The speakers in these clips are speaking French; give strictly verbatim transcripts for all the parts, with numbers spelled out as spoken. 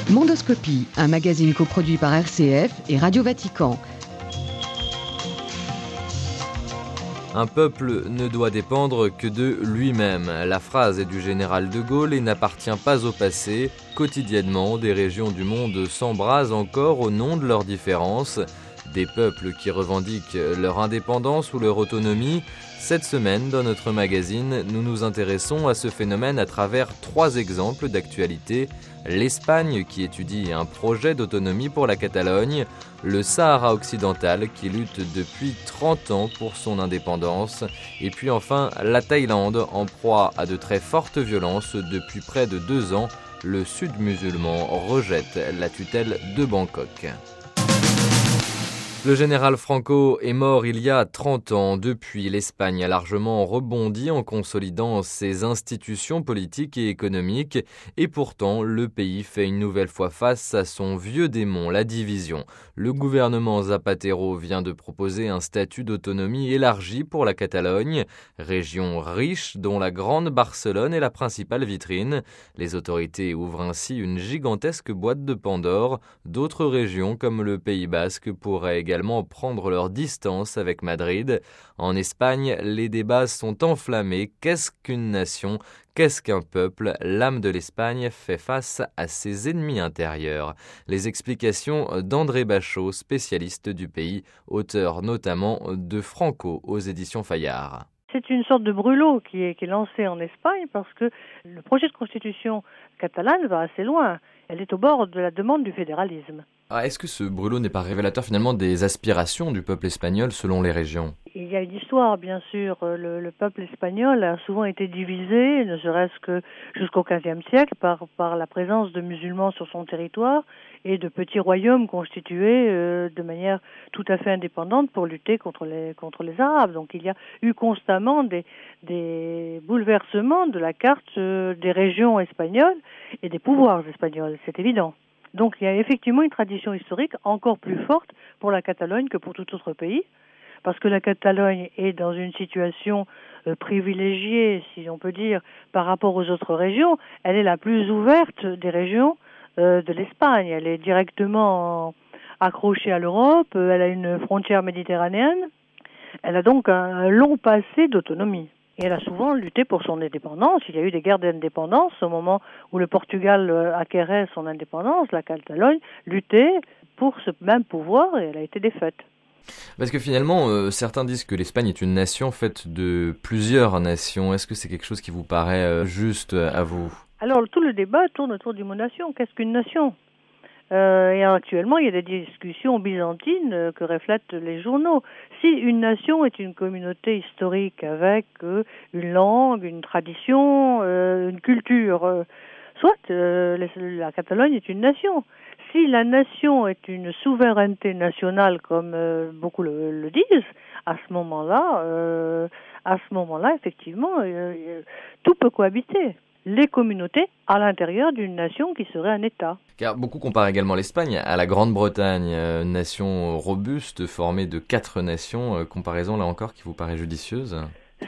Mondoscopie, un magazine coproduit par R C F et Radio Vatican. Un peuple ne doit dépendre que de lui-même. La phrase est du général de Gaulle et n'appartient pas au passé. Quotidiennement, des régions du monde s'embrasent encore au nom de leurs différences. Des peuples qui revendiquent leur indépendance ou leur autonomie. Cette semaine, dans notre magazine, nous nous intéressons à ce phénomène à travers trois exemples d'actualité. L'Espagne qui étudie un projet d'autonomie pour la Catalogne, le Sahara occidental qui lutte depuis trente ans pour son indépendance, et puis enfin la Thaïlande en proie à de très fortes violences depuis près de deux ans. Le Sud musulman rejette la tutelle de Bangkok. Le général Franco est mort il y a trente ans. Depuis, l'Espagne a largement rebondi en consolidant ses institutions politiques et économiques. Et pourtant, le pays fait une nouvelle fois face à son vieux démon, la division. Le gouvernement Zapatero vient de proposer un statut d'autonomie élargi pour la Catalogne, région riche dont la grande Barcelone est la principale vitrine. Les autorités ouvrent ainsi une gigantesque boîte de Pandore. D'autres régions, comme le Pays Basque, pourraient également prendre leur distance avec Madrid. En Espagne, les débats sont enflammés. Qu'est-ce qu'une nation ? Qu'est-ce qu'un peuple ? L'âme de l'Espagne fait face à ses ennemis intérieurs. Les explications d'André Bachot, spécialiste du pays, auteur notamment de Franco aux éditions Fayard. C'est une sorte de brûlot qui est, qui est lancé en Espagne parce que le projet de constitution catalane va assez loin. Elle est au bord de la demande du fédéralisme. Ah, est-ce que ce brûlot n'est pas révélateur finalement des aspirations du peuple espagnol selon les régions ? Il y a une histoire, bien sûr. Le, le peuple espagnol a souvent été divisé, ne serait-ce que jusqu'au quinzième siècle, par, par la présence de musulmans sur son territoire et de petits royaumes constitués euh, de manière tout à fait indépendante pour lutter contre les, contre les Arabes. Donc il y a eu constamment des, des bouleversements de la carte euh, des régions espagnoles et des pouvoirs espagnols, c'est évident. Donc il y a effectivement une tradition historique encore plus forte pour la Catalogne que pour tout autre pays, parce que la Catalogne est dans une situation euh, privilégiée, si on peut dire, par rapport aux autres régions. Elle est la plus ouverte des régions euh, de l'Espagne. Elle est directement accrochée à l'Europe, elle a une frontière méditerranéenne, elle a donc un, un long passé d'autonomie. Et elle a souvent lutté pour son indépendance. Il y a eu des guerres d'indépendance au moment où le Portugal acquérait son indépendance. La Catalogne luttait pour ce même pouvoir et elle a été défaite. Parce que finalement, euh, certains disent que l'Espagne est une nation faite de plusieurs nations. Est-ce que c'est quelque chose qui vous paraît euh, juste à vous ? Alors, tout le débat tourne autour du mot nation. Qu'est-ce qu'une nation ? Euh, et actuellement, il y a des discussions byzantines euh, que reflètent les journaux. Si une nation est une communauté historique avec euh, une langue, une tradition, euh, une culture, euh, soit euh, la Catalogne est une nation. Si la nation est une souveraineté nationale, comme euh, beaucoup le, le disent, à ce moment-là, euh, à ce moment-là, effectivement, euh, tout peut cohabiter. Les communautés à l'intérieur d'une nation qui serait un État. Car beaucoup comparent également l'Espagne à la Grande-Bretagne, une nation robuste formée de quatre nations, comparaison là encore qui vous paraît judicieuse ?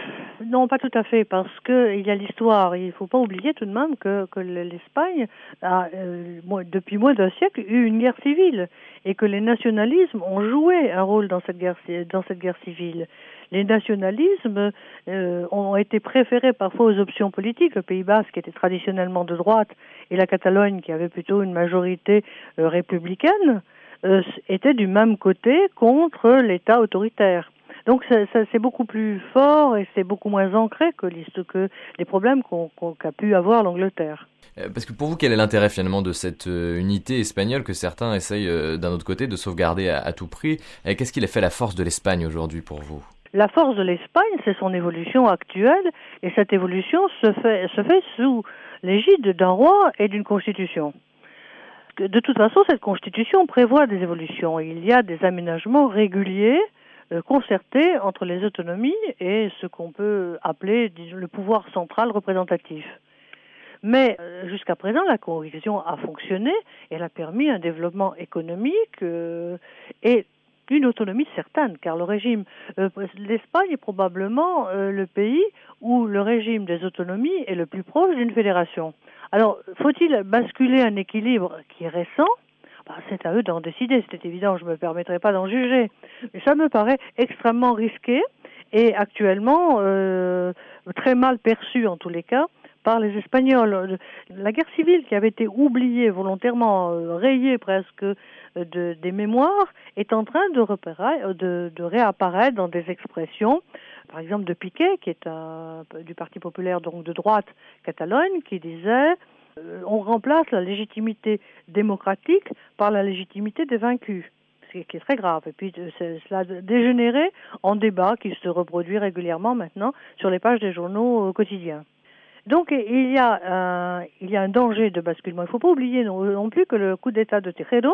Non, pas tout à fait, parce que il y a l'histoire. Il ne faut pas oublier tout de même que, que l'Espagne a, euh, depuis moins d'un siècle, eu une guerre civile et que les nationalismes ont joué un rôle dans cette guerre, dans cette guerre civile. Les nationalismes euh, ont été préférés parfois aux options politiques. Le Pays Basque était traditionnellement de droite et la Catalogne, qui avait plutôt une majorité euh, républicaine, euh, était du même côté contre l'État autoritaire. Donc ça, ça, c'est beaucoup plus fort et c'est beaucoup moins ancré que, que les problèmes qu'on, qu'on, qu'a pu avoir l'Angleterre. Parce que pour vous, quel est l'intérêt finalement de cette euh, unité espagnole que certains essayent euh, d'un autre côté de sauvegarder à, à tout prix ? Et qu'est-ce qui a fait la force de l'Espagne aujourd'hui pour vous ? La force de l'Espagne, c'est son évolution actuelle et cette évolution se fait, se fait sous l'égide d'un roi et d'une constitution. De toute façon, cette constitution prévoit des évolutions. Il y a des aménagements réguliers concertés entre les autonomies et ce qu'on peut appeler disons, le pouvoir central représentatif. Mais jusqu'à présent, la coalition a fonctionné, elle a permis un développement économique euh, et une autonomie certaine, car le régime, euh, l'Espagne est probablement euh, le pays où le régime des autonomies est le plus proche d'une fédération. Alors, faut-il basculer un équilibre qui est récent? Ben, c'est à eux d'en décider, c'est évident, je ne me permettrai pas d'en juger. Mais ça me paraît extrêmement risqué et actuellement euh, très mal perçu en tous les cas par les Espagnols. La guerre civile qui avait été oubliée volontairement, euh, rayée presque euh, de, des mémoires, est en train de, repérer, de, de réapparaître dans des expressions. Par exemple de Piqué, qui est un, du Parti populaire donc de droite Catalogne, qui disait euh, on remplace la légitimité démocratique par la légitimité des vaincus, ce qui est très grave. Et puis cela a dégénéré en débat qui se reproduit régulièrement maintenant sur les pages des journaux euh, quotidiens. Donc il y a un, il y a un danger de basculement. Il ne faut pas oublier non, non plus que le coup d'État de Tejero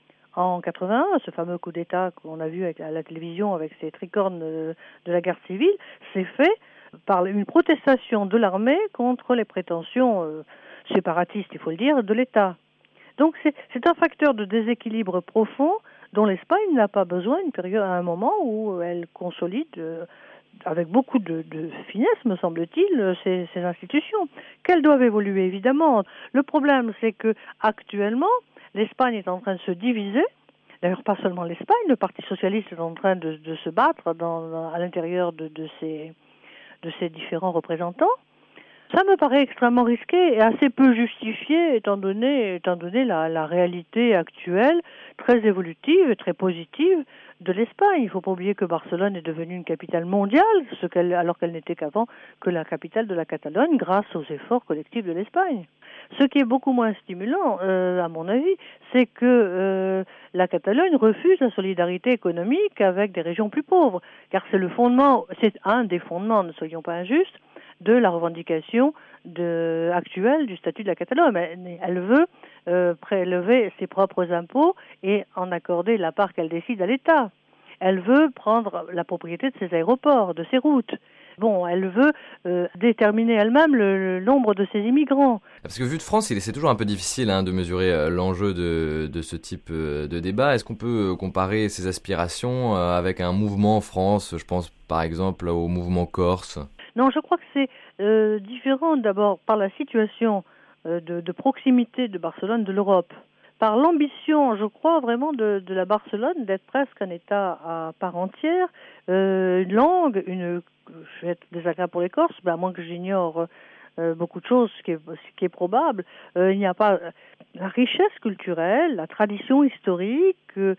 en quatre-vingt-un, ce fameux coup d'État qu'on a vu à la télévision avec ces tricornes de la guerre civile, s'est fait par une protestation de l'armée contre les prétentions euh, séparatistes, il faut le dire, de l'État. Donc c'est, c'est un facteur de déséquilibre profond dont l'Espagne n'a pas besoin une période, à un moment où elle consolide euh, avec beaucoup de, de finesse, me semble-t-il, ces, ces institutions, qu'elles doivent évoluer évidemment. Le problème, c'est que actuellement, l'Espagne est en train de se diviser. D'ailleurs, pas seulement l'Espagne, le Parti socialiste est en train de, de se battre dans, dans, à l'intérieur de, de, ces, de ces différents représentants. Ça me paraît extrêmement risqué et assez peu justifié étant donné, étant donné la, la réalité actuelle, très évolutive et très positive de l'Espagne. Il ne faut pas oublier que Barcelone est devenue une capitale mondiale, ce qu'elle, alors qu'elle n'était qu'avant que la capitale de la Catalogne, grâce aux efforts collectifs de l'Espagne. Ce qui est beaucoup moins stimulant, euh, à mon avis, c'est que euh, la Catalogne refuse la solidarité économique avec des régions plus pauvres, car c'est le fondement, c'est un des fondements, ne soyons pas injustes, de la revendication de, actuelle du statut de la Catalogne. Elle, elle veut euh, prélever ses propres impôts et en accorder la part qu'elle décide à l'État. Elle veut prendre la propriété de ses aéroports, de ses routes. Bon, elle veut euh, déterminer elle-même le, le nombre de ses immigrants. Parce que vu de France, c'est toujours un peu difficile hein, de mesurer euh, l'enjeu de, de ce type euh, de débat. Est-ce qu'on peut comparer ses aspirations euh, avec un mouvement en France? Je pense par exemple au mouvement corse. Non, je crois que c'est euh, différent d'abord par la situation euh, de, de proximité de Barcelone de l'Europe. Par l'ambition, je crois vraiment de, de la Barcelone d'être presque un État à part entière, euh, une langue, une, je vais être désagréable pour les Corses, ben à moins que j'ignore euh, beaucoup de choses, ce qui est, ce qui est probable. Euh, il n'y a pas la richesse culturelle, la tradition historique, euh,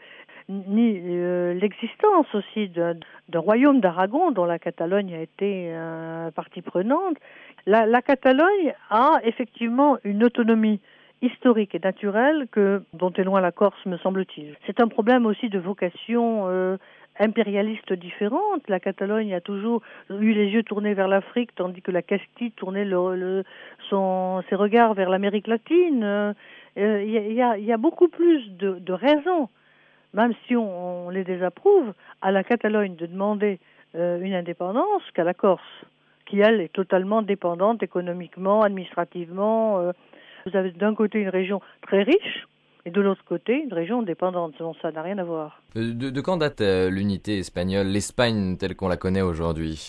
ni euh, l'existence aussi d'un, d'un royaume d'Aragon dont la Catalogne a été euh, partie prenante. La, la Catalogne a effectivement une autonomie historique et naturelle que, dont est loin la Corse, me semble-t-il. C'est un problème aussi de vocation euh, impérialiste différente. La Catalogne a toujours eu les yeux tournés vers l'Afrique, tandis que la Castille tournait le, le, son, ses regards vers l'Amérique latine. Il euh, y, y, a, y a beaucoup plus de, de raisons, même si on, on les désapprouve, à la Catalogne de demander euh, une indépendance qu'à la Corse, qui, elle, est totalement dépendante économiquement, administrativement. Euh, vous avez d'un côté une région très riche, et de l'autre côté, une région dépendante. Donc ça n'a rien à voir. De, de quand date euh, l'unité espagnole, l'Espagne telle qu'on la connaît aujourd'hui?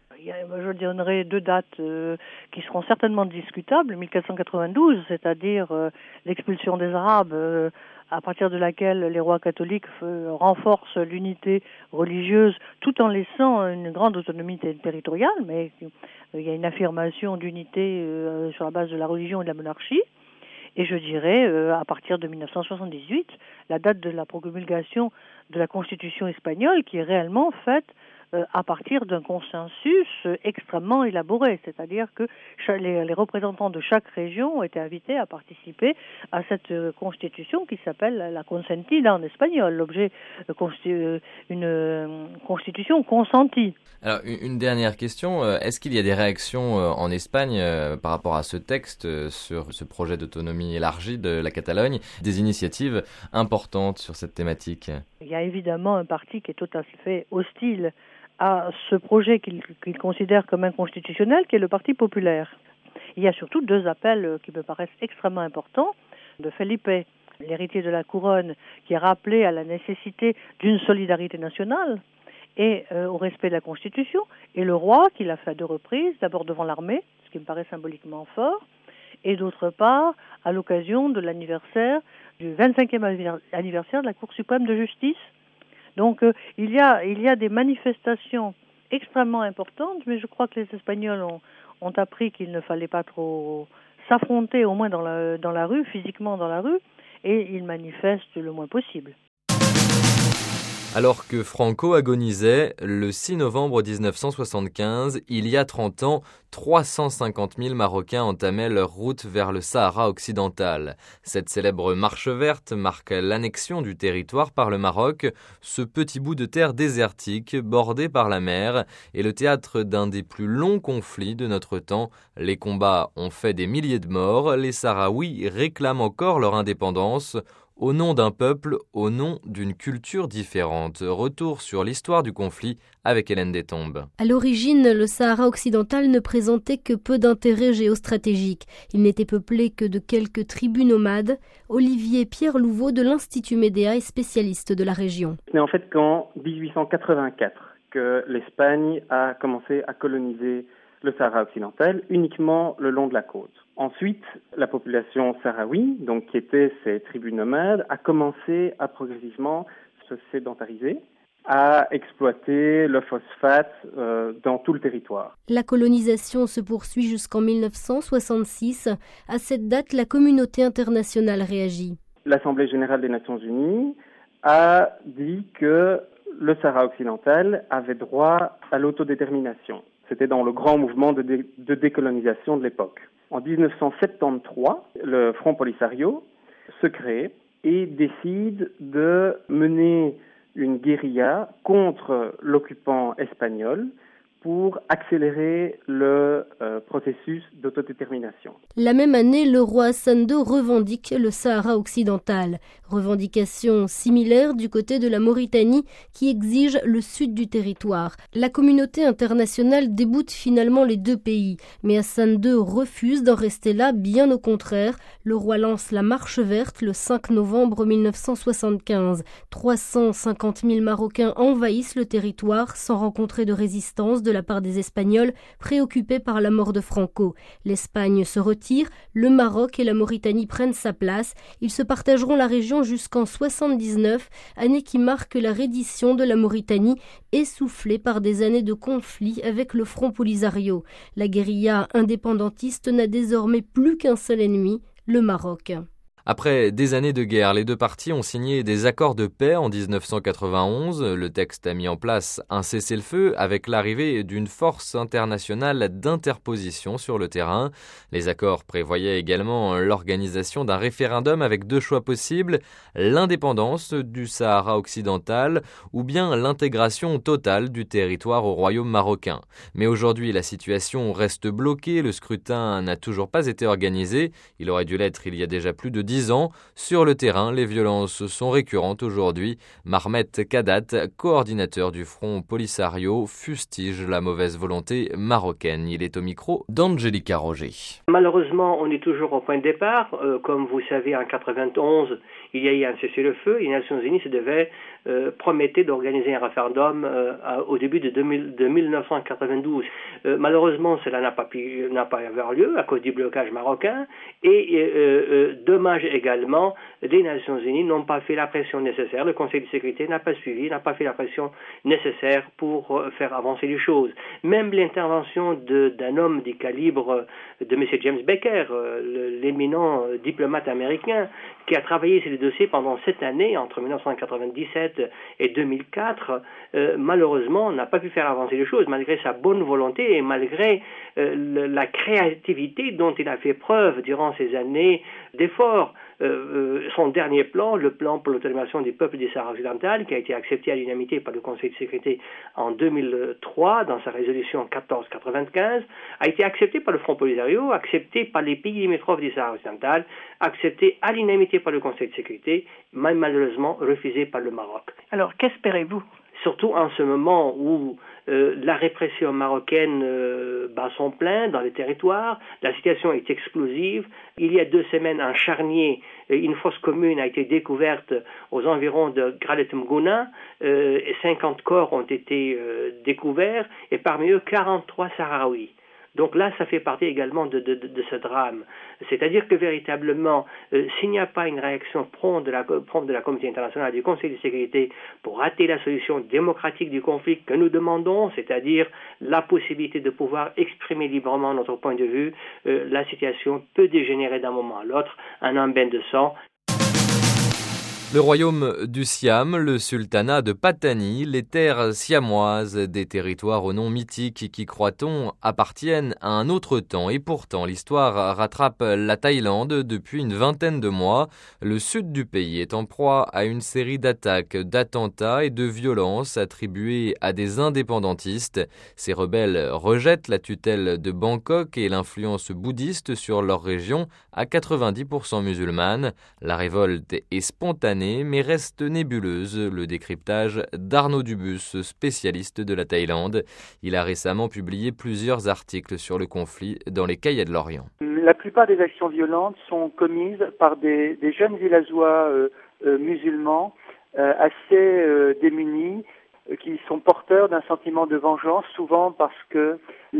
Je donnerai deux dates euh, qui seront certainement discutables. mille quatre cent quatre-vingt-douze, c'est-à-dire euh, l'expulsion des Arabes, euh, à partir de laquelle les rois catholiques euh, renforcent l'unité religieuse tout en laissant une grande autonomie territoriale, mais euh, il y a une affirmation d'unité euh, sur la base de la religion et de la monarchie. Et je dirais, euh, à partir de mille neuf cent soixante-dix-huit, la date de la promulgation de la Constitution espagnole qui est réellement faite euh, à partir d'un consensus euh, extrêmement élaboré. C'est-à-dire que cha- les, les représentants de chaque région ont été invités à participer à cette euh, Constitution qui s'appelle la Consentida en espagnol, l'objet euh, consti- euh, une euh, Constitution consentie. Alors, une dernière question. Est-ce qu'il y a des réactions en Espagne euh, par rapport à ce texte, euh, sur ce projet d'autonomie élargie de la Catalogne, des initiatives importantes sur cette thématique? Il y a évidemment un parti qui est tout à fait hostile à ce projet qu'il, qu'il considère comme inconstitutionnel, qui est le Parti populaire. Il y a surtout deux appels qui me paraissent extrêmement importants de Felipe, l'héritier de la couronne, qui a rappelé à la nécessité d'une solidarité nationale et euh, au respect de la Constitution, et le roi qui l'a fait à deux reprises, d'abord devant l'armée, ce qui me paraît symboliquement fort, et d'autre part, à l'occasion de l'anniversaire, du vingt-cinquième anniversaire de la Cour suprême de justice. Donc euh, il y a, il y a des manifestations extrêmement importantes, mais je crois que les Espagnols ont, ont appris qu'il ne fallait pas trop s'affronter, au moins dans la, dans la rue, physiquement dans la rue, et ils manifestent le moins possible. Alors que Franco agonisait, le six novembre dix-neuf cent soixante-quinze, il y a trente ans, trois cent cinquante mille Marocains entamaient leur route vers le Sahara occidental. Cette célèbre marche verte marque l'annexion du territoire par le Maroc. Ce petit bout de terre désertique, bordé par la mer, est le théâtre d'un des plus longs conflits de notre temps. Les combats ont fait des milliers de morts. Les Sahraouis réclament encore leur indépendance. Au nom d'un peuple, au nom d'une culture différente. Retour sur l'histoire du conflit avec Hélène Destombes. À l'origine, le Sahara occidental ne présentait que peu d'intérêt géostratégique. Il n'était peuplé que de quelques tribus nomades. Olivier Pierre Louveau de l'Institut Médéa est spécialiste de la région. C'est en fait qu'en dix-huit cent quatre-vingt-quatre que l'Espagne a commencé à coloniser le Sahara occidental uniquement le long de la côte. Ensuite, la population sahraoui, donc qui était ces tribus nomades, a commencé à progressivement se sédentariser, à exploiter le phosphate euh, dans tout le territoire. La colonisation se poursuit jusqu'en mille neuf cent soixante-six. À cette date, la communauté internationale réagit. L'Assemblée générale des Nations unies a dit que le Sahara occidental avait droit à l'autodétermination. C'était dans le grand mouvement de, dé- de décolonisation de l'époque. En dix-neuf cent soixante-treize, le Front Polisario se crée et décide de mener une guérilla contre l'occupant espagnol pour accélérer le euh, processus d'autodétermination. La même année, le roi Hassan deux revendique le Sahara occidental. Revendication similaire du côté de la Mauritanie qui exige le sud du territoire. La communauté internationale déboute finalement les deux pays, mais Hassan deux refuse d'en rester là, bien au contraire. Le roi lance la marche verte le cinq novembre mille neuf cent soixante-quinze. trois cent cinquante mille Marocains envahissent le territoire sans rencontrer de résistance de de la part des Espagnols, préoccupés par la mort de Franco. L'Espagne se retire, le Maroc et la Mauritanie prennent sa place. Ils se partageront la région jusqu'en soixante-dix-neuf, année qui marque la reddition de la Mauritanie, essoufflée par des années de conflit avec le Front Polisario. La guérilla indépendantiste n'a désormais plus qu'un seul ennemi, le Maroc. Après des années de guerre, les deux parties ont signé des accords de paix en dix-neuf cent quatre-vingt-onze. Le texte a mis en place un cessez-le-feu avec l'arrivée d'une force internationale d'interposition sur le terrain. Les accords prévoyaient également l'organisation d'un référendum avec deux choix possibles, l'indépendance du Sahara occidental ou bien l'intégration totale du territoire au royaume marocain. Mais aujourd'hui, la situation reste bloquée, le scrutin n'a toujours pas été organisé. Il aurait dû l'être il y a déjà plus de dix ans. Sur le terrain, les violences sont récurrentes aujourd'hui. Marmet Kadat, coordinateur du Front Polisario, fustige la mauvaise volonté marocaine. Il est au micro d'Angelica Roger. Malheureusement, on est toujours au point de départ. Euh, comme vous savez, en quatre-vingt-onze, il y a eu un cessez-le-feu. Les Nations Unies se devaient euh, promettre d'organiser un référendum euh, à, au début de, deux mille, de mille neuf cent quatre-vingt-douze. Euh, malheureusement, cela n'a pas pu, n'a pas avoir lieu à cause du blocage marocain. Et euh, euh, dommage également, les Nations Unies n'ont pas fait la pression nécessaire. Le Conseil de sécurité n'a pas suivi, n'a pas fait la pression nécessaire pour euh, faire avancer les choses. Même l'intervention de, d'un homme du calibre de M. James Baker, euh, l'éminent diplomate américain, qui a travaillé sur les dossiers pendant sept années, entre mille neuf cent quatre-vingt-dix-sept et deux mille quatre, euh, malheureusement n'a pas pu faire avancer les choses, malgré sa bonne volonté et malgré euh, le, la créativité dont il a fait preuve durant ces années d'efforts. Euh, son dernier plan, le plan pour l'autonomisation du peuple du Sahara occidental, qui a été accepté à l'unanimité par le Conseil de sécurité en deux mille trois, dans sa résolution quatorze quatre-vingt-quinze, a été accepté par le Front Polisario, accepté par les pays limitrophes du Sahara occidental, accepté à l'unanimité par le Conseil de sécurité, mais malheureusement refusé par le Maroc. Alors, qu'espérez-vous ? Surtout en ce moment où euh, la répression marocaine euh, bat son plein dans les territoires, la situation est explosive. Il y a deux semaines, un charnier, une fosse commune a été découverte aux environs de Gralet Mgouna, euh, et cinquante corps ont été euh, découverts, et parmi eux quarante-trois Sahraouis. Donc là, ça fait partie également de, de, de, de ce drame. C'est-à-dire que véritablement, euh, s'il n'y a pas une réaction prompte de la, prompte de la communauté internationale, du Conseil de sécurité, pour hâter la solution démocratique du conflit que nous demandons, c'est-à-dire la possibilité de pouvoir exprimer librement notre point de vue, euh, la situation peut dégénérer d'un moment à l'autre en un bain de sang. Le royaume du Siam, le sultanat de Patani, les terres siamoises, des territoires au nom mythique qui, croit-on, appartiennent à un autre temps. Et pourtant, l'histoire rattrape la Thaïlande depuis une vingtaine de mois. Le sud du pays est en proie à une série d'attaques, d'attentats et de violences attribuées à des indépendantistes. Ces rebelles rejettent la tutelle de Bangkok et l'influence bouddhiste sur leur région, à quatre-vingt-dix pour cent musulmane. La révolte est spontanée mais reste nébuleuse. Le décryptage d'Arnaud Dubus, spécialiste de la Thaïlande. Il a récemment publié plusieurs articles sur le conflit dans les Cahiers de l'Orient. La plupart des actions violentes sont commises par des, des jeunes villageois euh, euh, musulmans euh, assez euh, démunis, euh, qui sont porteurs d'un sentiment de vengeance, souvent parce que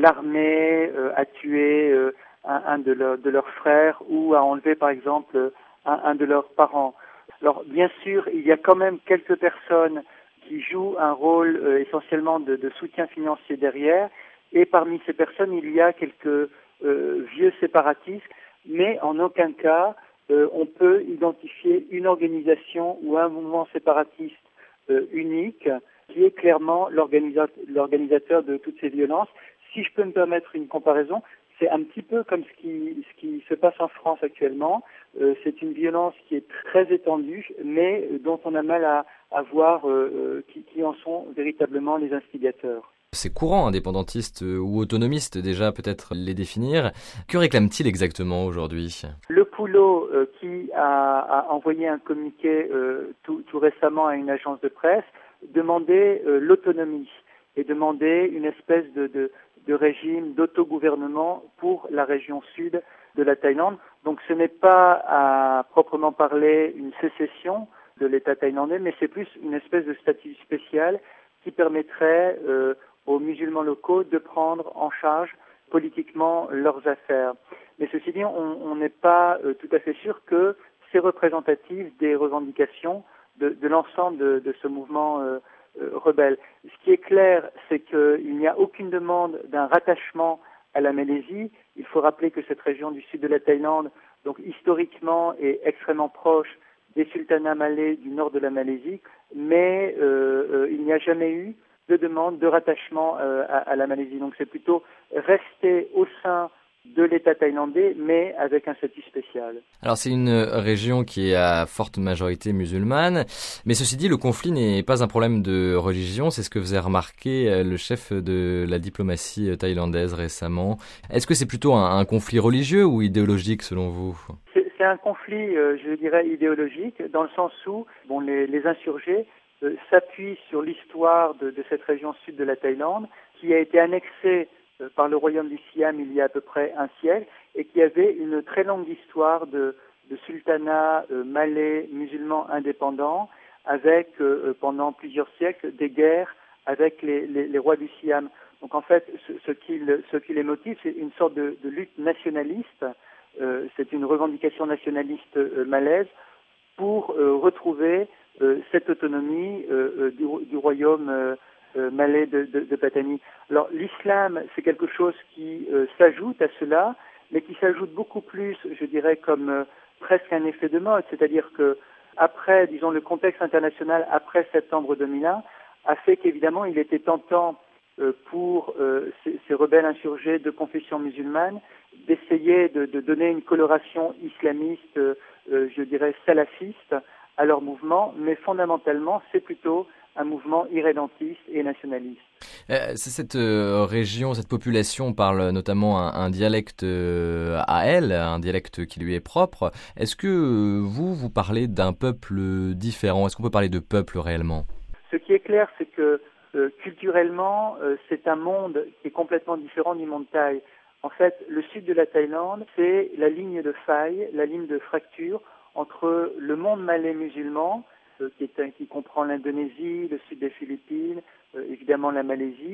l'armée euh, a tué euh, un, un de, leur, de leurs frères ou a enlevé par exemple un, un de leurs parents. Alors bien sûr, il y a quand même quelques personnes qui jouent un rôle euh, essentiellement de, de soutien financier derrière, et parmi ces personnes, il y a quelques euh, vieux séparatistes, mais en aucun cas euh, on peut identifier une organisation ou un mouvement séparatiste euh, unique qui est clairement l'organisa- l'organisateur de toutes ces violences. Si je peux me permettre une comparaison, c'est un petit peu comme ce qui, ce qui se passe en France actuellement. Euh, c'est une violence qui est très étendue, mais dont on a mal à, à voir euh, qui, qui en sont véritablement les instigateurs. C'est courant, indépendantistes ou autonomistes, déjà peut-être les définir. Que réclament-ils exactement aujourd'hui ? Le Poulo, euh, qui a, a envoyé un communiqué euh, tout, tout récemment à une agence de presse, demandait euh, l'autonomie et demandait une espèce de, de, de régime d'autogouvernement pour la région sud de la Thaïlande. Donc ce n'est pas à proprement parler une sécession de l'État thaïlandais, mais c'est plus une espèce de statut spécial qui permettrait euh, aux musulmans locaux de prendre en charge politiquement leurs affaires. Mais ceci dit, on n'est pas euh, tout à fait sûr que c'est représentatif des revendications de, de l'ensemble de, de ce mouvement euh, euh, rebelle. Ce qui est clair, c'est qu'il n'y a aucune demande d'un rattachement à la Malaisie. Il faut rappeler que cette région du sud de la Thaïlande, donc historiquement, est extrêmement proche des sultanats malais du nord de la Malaisie, mais euh, euh, il n'y a jamais eu de demande de rattachement euh, à, à la Malaisie. Donc c'est plutôt rester au sein de l'État thaïlandais, mais avec un statut spécial. Alors c'est une région qui est à forte majorité musulmane, mais ceci dit, le conflit n'est pas un problème de religion, c'est ce que faisait remarquer le chef de la diplomatie thaïlandaise récemment. Est-ce que c'est plutôt un, un conflit religieux ou idéologique selon vous ? C'est, c'est un conflit, euh, je dirais, idéologique, dans le sens où bon, les, les insurgés euh, s'appuient sur l'histoire de, de cette région sud de la Thaïlande, qui a été annexée par le royaume du Siam il y a à peu près un siècle, et qui avait une très longue histoire de, de sultanat euh, malais musulman indépendant, avec euh, pendant plusieurs siècles des guerres avec les, les, les rois du Siam. Donc en fait, ce, ce, qui, ce qui les motive, c'est une sorte de, de lutte nationaliste, euh, c'est une revendication nationaliste euh, malaise pour euh, retrouver euh, cette autonomie euh, du, du royaume euh, Euh, malais de, de, de Patani. Alors l'islam, c'est quelque chose qui euh, s'ajoute à cela, mais qui s'ajoute beaucoup plus, je dirais, comme euh, presque un effet de mode, c'est-à-dire que après, disons, le contexte international après septembre deux mille un a fait qu'évidemment il était tentant euh, pour euh, ces, ces rebelles insurgés de confession musulmane d'essayer de, de donner une coloration islamiste, euh, euh, je dirais salafiste, à leur mouvement, mais fondamentalement c'est plutôt un mouvement irrédentiste et nationaliste. Euh, cette euh, région, cette population parle notamment un, un dialecte euh, à elle, un dialecte qui lui est propre. Est-ce que euh, vous, vous parlez d'un peuple différent ? Est-ce qu'on peut parler de peuple réellement ? Ce qui est clair, c'est que euh, culturellement, euh, c'est un monde qui est complètement différent du monde thaï. En fait, le sud de la Thaïlande, c'est la ligne de faille, la ligne de fracture entre le monde malais musulman, Qui, est, qui comprend l'Indonésie, le sud des Philippines, euh, évidemment la Malaisie,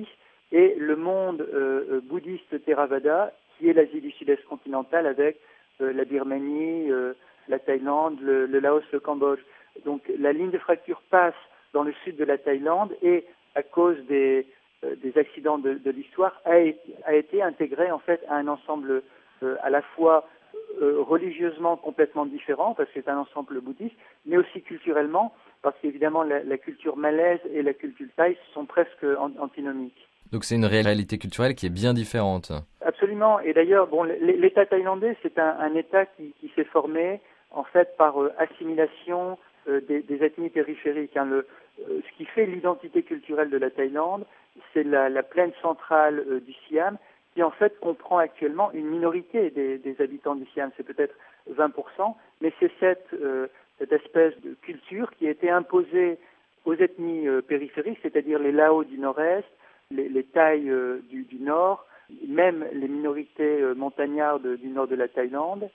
et le monde euh, bouddhiste Theravada, qui est l'Asie du Sud-Est continentale avec euh, la Birmanie, euh, la Thaïlande, le, le Laos, le Cambodge. Donc la ligne de fracture passe dans le sud de la Thaïlande et à cause des, euh, des accidents de, de l'histoire a, a été intégrée en fait à un ensemble euh, à la fois euh, religieusement complètement différent parce que c'est un ensemble bouddhiste, mais aussi culturellement parce qu'évidemment la, la culture malaise et la culture thaï sont presque an- antinomiques. Donc c'est une réalité culturelle qui est bien différente. Absolument. Et d'ailleurs, bon, l'État thaïlandais, c'est un, un État qui, qui s'est formé en fait par euh, assimilation euh, des, des ethnies périphériques. Hein. Le, euh, ce qui fait l'identité culturelle de la Thaïlande, c'est la, la plaine centrale euh, du Siam, qui en fait comprend actuellement une minorité des, des habitants du Siam. C'est peut-être vingt pour cent, mais c'est cette, euh, cette espèce de culture qui a été imposée aux ethnies euh, périphériques, c'est-à-dire les Lao du nord-est, les, les Thaïs euh, du, du nord, même les minorités euh, montagnardes du nord de la Thaïlande,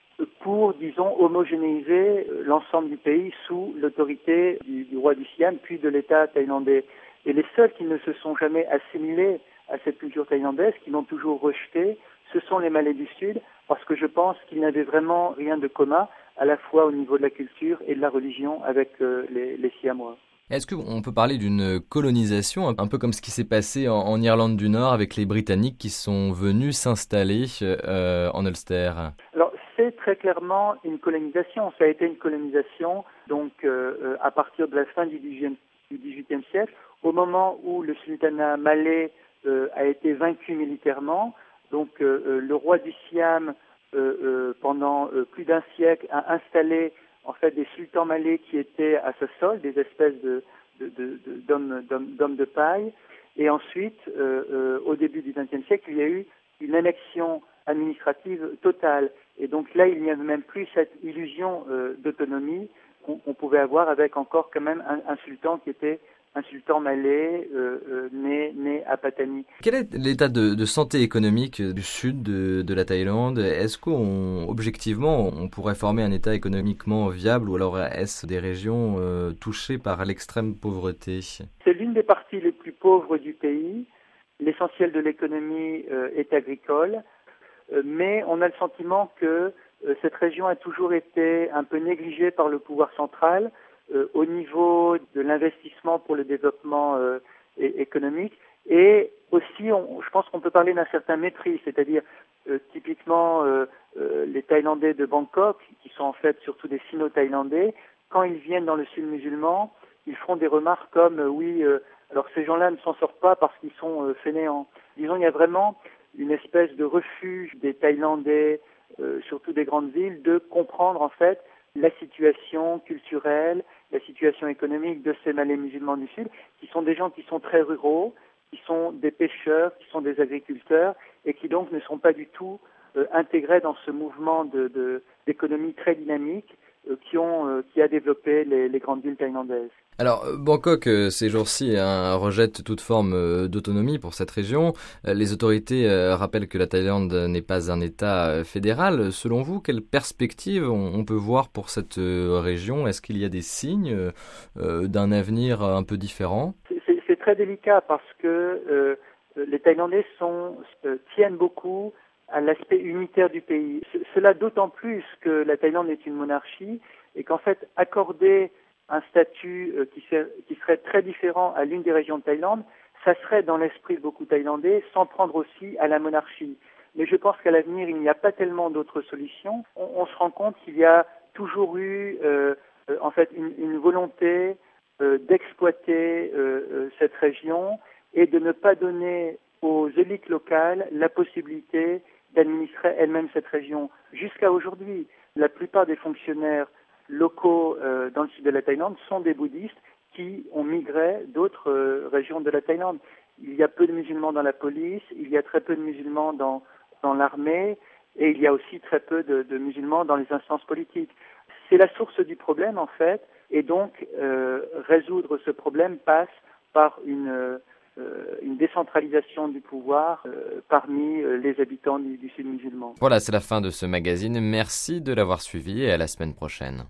pour, disons, homogénéiser l'ensemble du pays sous l'autorité du, du roi du Siam, puis de l'État thaïlandais. Et les seuls qui ne se sont jamais assimilés à cette culture thaïlandaise, qui l'ont toujours rejetée, ce sont les Malais du Sud, parce que je pense qu'ils n'avaient vraiment rien de commun, à la fois au niveau de la culture et de la religion, avec euh, les, les Siamois. Est-ce qu'on peut parler d'une colonisation, un peu comme ce qui s'est passé en, en Irlande du Nord avec les Britanniques qui sont venus s'installer euh, en Ulster? Alors, c'est très clairement une colonisation. Ça a été une colonisation donc euh, à partir de la fin du dix-huitième siècle, au moment où le sultanat malais euh, a été vaincu militairement. Donc, euh, le roi du Siam, euh, euh, pendant euh, plus d'un siècle, a installé en fait des sultans malais qui étaient à sa solde, des espèces de, de, de, de, d'hommes, d'hommes, d'hommes de paille. Et ensuite, euh, euh, au début du vingtième siècle, il y a eu une annexion administrative totale. Et donc là, il n'y avait même plus cette illusion euh, d'autonomie qu'on, qu'on pouvait avoir avec encore quand même un, un sultan qui était un sultan malais euh, euh, né, né à Patani. Quel est l'état de, de santé économique du sud de, de la Thaïlande? Est-ce qu'objectivement, on, on pourrait former un état économiquement viable ou alors est-ce des régions euh, touchées par l'extrême pauvreté? C'est l'une des parties les plus pauvres du pays. L'essentiel de l'économie euh, est agricole, euh, mais on a le sentiment que euh, cette région a toujours été un peu négligée par le pouvoir central. Euh, au niveau de l'investissement pour le développement euh, é- économique et aussi on, je pense qu'on peut parler d'un certain mépris, c'est-à-dire euh, typiquement euh, euh, les Thaïlandais de Bangkok, qui sont en fait surtout des Sino-Thaïlandais, quand ils viennent dans le sud musulman, ils font des remarques comme euh, oui, euh, alors ces gens-là ne s'en sortent pas parce qu'ils sont euh, fainéants. Disons, il y a vraiment une espèce de refuge des Thaïlandais, euh, surtout des grandes villes, de comprendre en fait la situation culturelle, la situation économique de ces Malais musulmans du Sud, qui sont des gens qui sont très ruraux, qui sont des pêcheurs, qui sont des agriculteurs, et qui donc ne sont pas du tout euh, intégrés dans ce mouvement de, de, d'économie très dynamique euh, qui, ont, euh, qui a développé les, les grandes villes thaïlandaises. Alors, Bangkok, euh, ces jours-ci, hein, rejette toute forme euh, d'autonomie pour cette région. Euh, les autorités euh, rappellent que la Thaïlande n'est pas un État euh, fédéral. Selon vous, quelles perspectives on, on peut voir pour cette euh, région? Est-ce qu'il y a des signes euh, d'un avenir un peu différent? C'est, c'est, c'est très délicat parce que euh, les Thaïlandais sont, euh, tiennent beaucoup à l'aspect unitaire du pays. C- cela d'autant plus que la Thaïlande est une monarchie et qu'en fait, accorder un statut euh, qui, ser- qui serait très différent à l'une des régions de Thaïlande, ça serait dans l'esprit de beaucoup de Thaïlandais, sans prendre aussi à la monarchie. Mais je pense qu'à l'avenir, il n'y a pas tellement d'autres solutions. On, on se rend compte qu'il y a toujours eu, euh, euh, en fait, une, une volonté euh, d'exploiter euh, euh, cette région et de ne pas donner aux élites locales la possibilité d'administrer elles-mêmes cette région. Jusqu'à aujourd'hui, la plupart des fonctionnaires locaux euh, dans le sud de la Thaïlande sont des bouddhistes qui ont migré d'autres euh, régions de la Thaïlande. Il y a peu de musulmans dans la police, il y a très peu de musulmans dans, dans l'armée et il y a aussi très peu de, de musulmans dans les instances politiques. C'est la source du problème en fait et donc euh, résoudre ce problème passe par une, euh, une décentralisation du pouvoir euh, parmi euh, les habitants du, du sud musulman. Voilà, c'est la fin de ce magazine. Merci de l'avoir suivi et à la semaine prochaine.